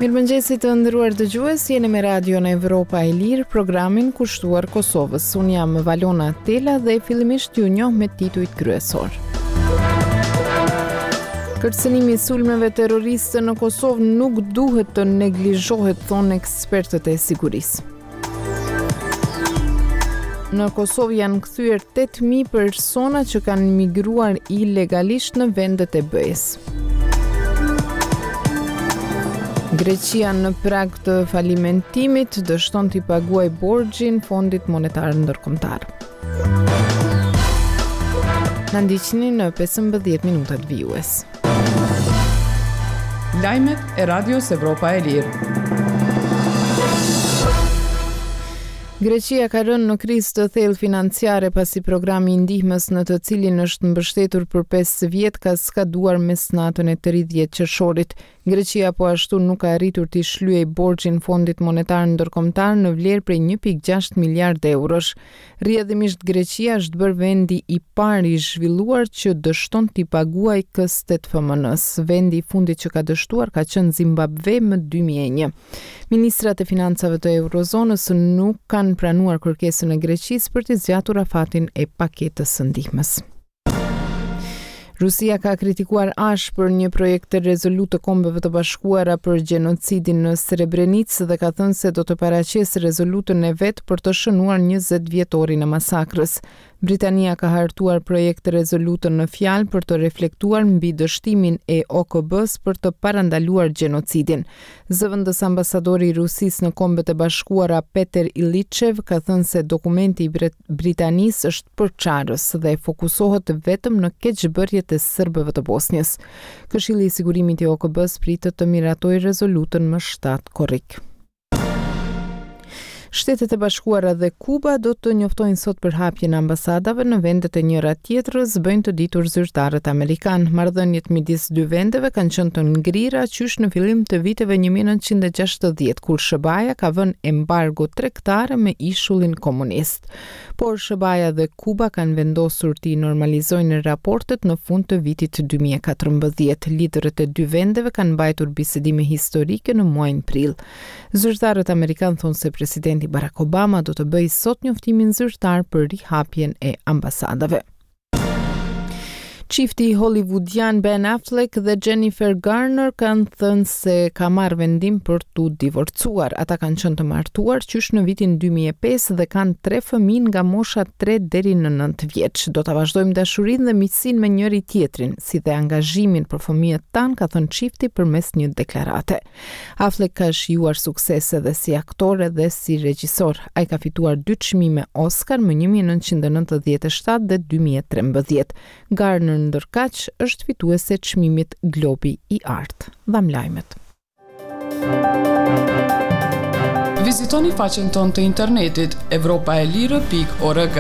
Mirëmëngjesi të nderuar dëgjues, jeni me radion Evropa e Lirë, programin kushtuar Kosovës. Unë jam Valona Tela dhe fillimisht ju njoh me titujt kryesor. Kërcënimi i sulmeve terroriste në Kosovë nuk duhet të neglizhohet, thonë ekspertët e sigurisë. Në Kosovë janë kthyer 8.000 persona që kanë migruar ilegalisht në vendet e BE-s. Greqia në prag të falimentimit dështon t'i paguaj borxhin Fondit Monetar Ndërkombëtar. Na ndiqni në 15 minutat vijues. Lajmet e Radios Evropa e Lirë. Greqia ka rënë në krizë të thellë financiare pasi programi i ndihmës në të cilin është mbështetur për 5 vjet ka skaduar mesnatën e 30 qershorit. Greqia po ashtu nuk ka arritur t'i shlyej borxhin Fondit Monetar Ndërkombëtar në vlerë prej 1.6 miliard eurosh. Rrjedhimisht Greqia është bërë vendi i parë i zhvilluar që dështon t'i paguaj këstet FMN-s. Vendi i fundit që ka dështuar ka qenë Zimbabwe më 2001. Ministrat e financave të Eurozonës nuk kanë pranuar kërkesën e Greqisë për të zgjatur afatin e paketës së ndihmës. Rusia ka kritikuar ashpër një projekt të rezolut të Kombeve të Bashkuara për gjenocidin në Srebrenicë dhe ka thënë se do të paraqesë rezolutën e vet për të shënuar 20 vjetorin e masakrës. Britania ka hartuar projekt të rezolutën në fjalë për të reflektuar mbi dështimin e OKB-s për të parandaluar gjenocidin. Zëvendës ambasadori i Rusisë në Kombet e Bashkuara Peter Ilichev ka thënë se dokumenti i Britanisë është përçarës dhe fokusohet vetëm në keqbërjet e serbëve të Bosnjës. Këshilli i sigurimit i OKB-s pritet të miratojë rezolutën më 7 korrik. Shtetet e Bashkuara dhe Kuba do të njoftojnë sot për hapjen e ambasadave në vendet e njëra tjetrës, bëjnë të ditur zyrtarët amerikan. Marrëdhëniet midis dy vendeve kanë qenë të ngrira qysh në fillim të viteve 1960, kur SBA ka vënë embargo tregtare me ishullin komunist. Por SBA dhe Kuba kanë vendosur t'i normalizojnë raportet në fund të vitit 2014. Liderët e dy vendeve kanë mbajtur bisedime historike në muajin prill. Zyrtarët amerikan thonë se presidenti Barack Obama do të bëjë sot njoftimin zyrtar për rihapjen e ambasadave. Çifti hollywoodian Ben Affleck dhe Jennifer Garner kanë thënë se ka marrë vendim për t'u divorcuar. Ata kanë qenë të martuar qysh në vitin 2005 dhe kanë 3 fëmijë nga mosha 3 deri në 9 vjeç. Do ta vazhdojmë dashurinë dhe miqësinë me njëri tjetrin, si dhe angazhimin për fëmijët tan, ka thënë çifti përmes një deklarate. Affleck ka shijuar suksese edhe si aktor dhe si regjisor. Ai ka fituar 2 çmime Oscar më 1997 dhe 2013. Garner ndërkaq është fituese çmimit Globi i Artë. Dham lajmet. Vizitoni faqen tonë të internetit europaelire.org.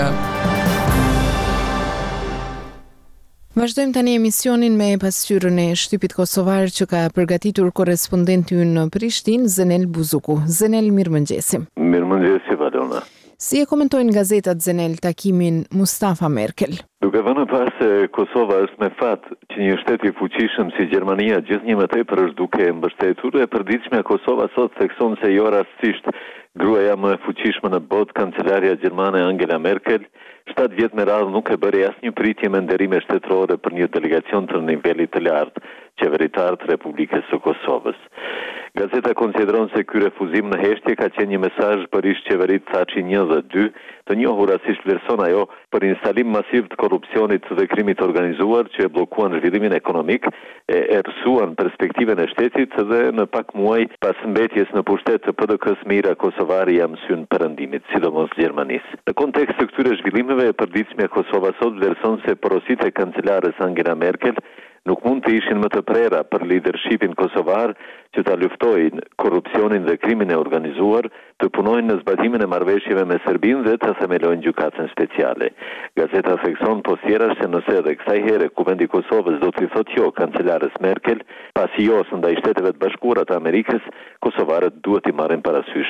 Vazhdojmë tani emisionin me pasqyrën e shtypit kosovar që ka përgatitur korrespondenti ynë në Prishtinë, Zenel Buzuku. Zenel, mirëmëngjesi. Mirëmëngjesi, Valona. Si e komentojnë gazetat, Zenel, takimin Mustafa Merkel? Duke vënë pas se Kosova është me fat që një shtet i fuqishëm si Gjermania gjithnjë më tepër është duke mbështetur, e përditshmja Kosova sot thekson se jo rastësisht gruaja më e fuqishme në botë, kancelaria gjermane Angela Merkel, 7 vjet me radhë nuk e bëri asnjë pritje me nderime shtetërore për një delegacion të nivelit të lartë qeveritar të Republikës së Kosovës. Gazeta konsideron se ky refuzim në heshtje ka qenë një mesazh për ish qeverit Thaçi 1 dhe 2, të njohur rasisht vlerëson ajo për instalim masiv të korrupsionit dhe krimit organizuar që e bllokuan zhvillimin ekonomik, e errësuan perspektiven e shtetit dhe në pak muaj pas mbetjes në pushtet të PDK-s Mira Kosovari jam syn perëndimit, sidomos Gjermanisë. Në kontekst të këtyre zhvillimeve, e përditshmja Kosova sot vlerëson se porositë e kancelares Angela Merkel nuk mund të ishin më të prera për leadershipin kosovar që ta luftojnë korrupsionin dhe krimin e organizuar, të punojnë në zbatimin e marrëveshjeve me Serbinë dhe të themelojnë gjykatën speciale. Gazeta thekson poshtjerash se nëse edhe kësaj here Kuvendi i Kosovës do t'i thotë jo kancelares Merkel, pasi jo ndaj Shteteve të Bashkuara të Amerikës, kosovarët duhet i marrin parasysh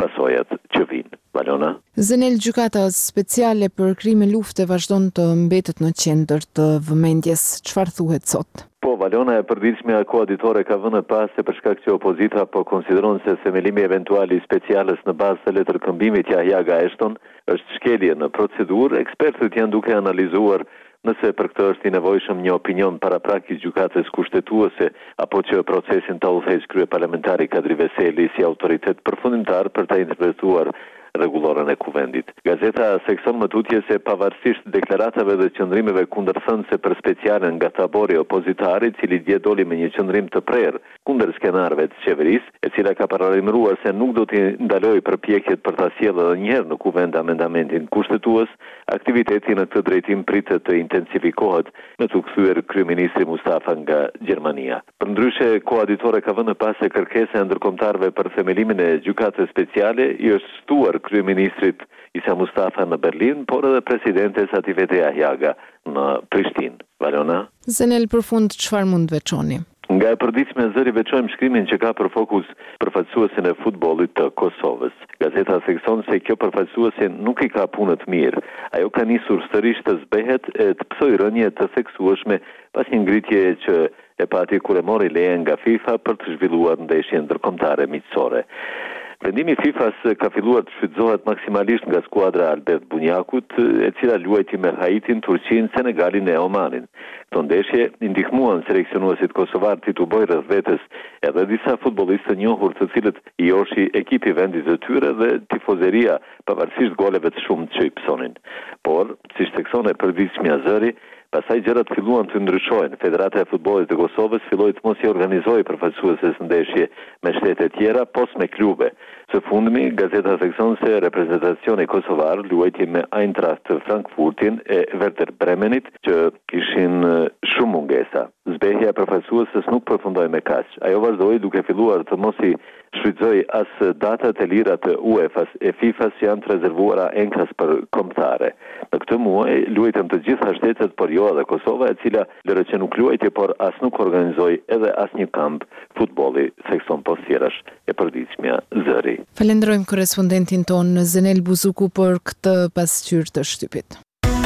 pasojat që vinë. Valona? Zenel, gjykata speciale për krime lufte vazhdon të mbetet në qendër të vëmendjes. Çfarë thuhet sot? Po, Valona, e përditshmja koaditore ka vënë pas se për shkak që opozita po konsideron se themelimi eventuali speciales në bazë të letërkëmbimit Yahya Ashton është shkelje në procedurë, ekspertët janë duke analizuar nëse për këtë është i nevojshëm një opinion paraprak i gjykatës kushtetuese apo që procesin ta udhëheqë kryeparlamentari Kadri Veseli si autoritet përfundimtar për ta interpretuar rregullorën e kuvendit. Gazeta sekson më tutje se pavarësisht deklaratave dhe qëndrimeve kundërthënëse për specialen nga tabori opozitari, cili dje doli me një qëndrim të prerë kundër skenarëve të qeverisë, e cila ka paralajmëruar se nuk do të ndalojë përpjekjet për ta sjellë edhe një herë në kuvend amendamentin kushtetues, aktiviteti në këtë drejtim pritet të intensifikohet me të kthyer kryeministri Mustafa nga Gjermania. Përndryshe, koaditore ka vënë pas se kërkesa e ndërkombëtarëve për themelimin e gjykatës speciale i është shtuar kryeministrit Isa Mustafa në Berlin, por edhe presidentes Ativete Yahya në Prishtinë. Valona? Zenel, për fund, çfarë mund të veçoni? Nga e përditshme zëri veçojmë shkrimin që ka për fokus përfaqësuesin e futbollit të Kosovës. Gazeta thekson se kjo përfaqësuesi nuk i ka punë të mirë. Ajo ka nisur sërish të zbehet e të psoj rënje të theksueshme pas një ngritje që e pati kur e mori leje nga FIFA për të zhvilluar ndeshje ndërkombëtare miqësore. Vendimi FIFA-s ka filluar të shfrytëzohet maksimalisht nga skuadra Albert Bunjakut, e cila luajti me Haitin, Turqinë, Senegalin e Omanin. Këto ndeshje i ndihmuan seleksionuesit kosovar të bojë rreth vetes edhe disa futbollistë të njohur të cilët i joshi ekipi vendit të tyre dhe tifozeria pavarësisht goleve të shumtë që i psonin. Por, siç thekson e përditshmja zëri, pastaj gjërat filluan të ndryshojnë. Federata e futbollit të Kosovës filloi të mos i organizojë përfaqësueses ndeshje me shtete tjera, pos me klube. Së fundmi, gazeta thekson se reprezentacioni kosovar luajti me Eintracht Frankfurtin e Werder Bremenit, që kishin shumë mungesa. Zbehja e përfaqësueses nuk përfundoi me kaq. Ajo vazhdoi duke filluar të mos i shfrytëzoi as datat e lira të UEFA-s e FIFA-s që janë të rezervuara enkas për kombëtare. Në këtë muaj luajtën të gjitha shtetet, por jo edhe Kosova, e cila lërë që nuk luajti, por as nuk organizoi edhe as një kamp futbolli, thekson postjerash e përditshmja zëri. Falenderojmë korrespondentin ton Zenel Buzuku për këtë pasqyrë të shtypit.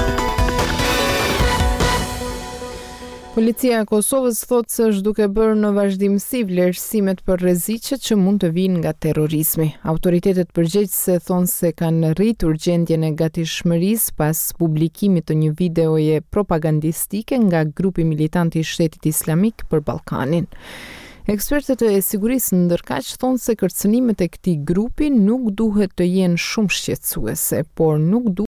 Policia e Kosovës thotë se është duke bërë në vazhdimsi vlerësimet për rreziqet që mund të vinë nga terrorizmi. Autoritetet përgjegjëse thonë se kanë rritur gjendjen e gatishmërisë pas publikimit të një videoje propagandistike nga grupi militant i Shtetit Islamik për Ballkanin. Ekspertët e sigurisë ndërkaq thonë se kërcënimet e këtij grupi nuk duhet të jenë shumë shqetësuese, por nuk